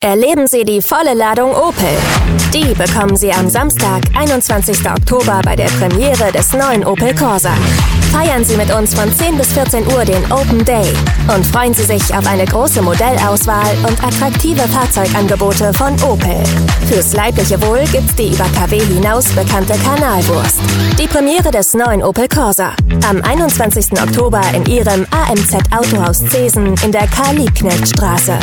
Erleben Sie die volle Ladung Opel. Die bekommen Sie am Samstag, 21. Oktober bei der Premiere des neuen Opel Corsa. Feiern Sie mit uns von 10 bis 14 Uhr den Open Day und freuen Sie sich auf eine große Modellauswahl und attraktive Fahrzeugangebote von Opel. Fürs leibliche Wohl gibt's die über KW hinaus bekannte Kanalwurst. Die Premiere des neuen Opel Corsa. Am 21. Oktober in Ihrem AMZ Autohaus Zesen in der Karl-Liebknecht-Straße.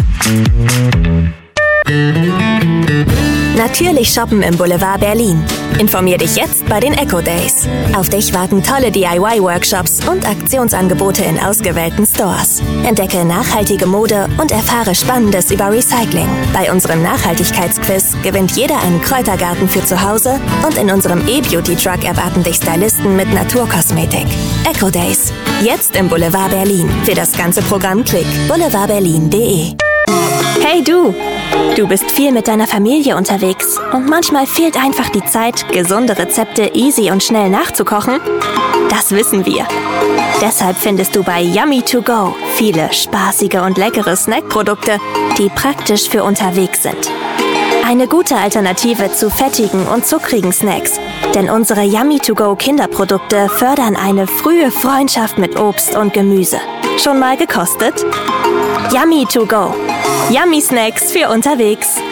Natürlich shoppen im Boulevard Berlin. Informier dich jetzt bei den Eco Days. Auf dich warten tolle DIY-Workshops und Aktionsangebote in ausgewählten Stores. Entdecke nachhaltige Mode und erfahre Spannendes über Recycling. Bei unserem Nachhaltigkeitsquiz gewinnt jeder einen Kräutergarten für zu Hause und in unserem E-Beauty-Truck erwarten dich Stylisten mit Naturkosmetik. Eco Days. Jetzt im Boulevard Berlin. Für das ganze Programm klick boulevardberlin.de. Hey du! Du bist viel mit deiner Familie unterwegs und manchmal fehlt einfach die Zeit, gesunde Rezepte easy und schnell nachzukochen? Das wissen wir. Deshalb findest du bei Yummy2Go viele spaßige und leckere Snackprodukte, die praktisch für unterwegs sind. Eine gute Alternative zu fettigen und zuckrigen Snacks, denn unsere Yummy2Go Kinderprodukte fördern eine frühe Freundschaft mit Obst und Gemüse. Schon mal gekostet? Yummy2Go. Yummy Snacks für unterwegs.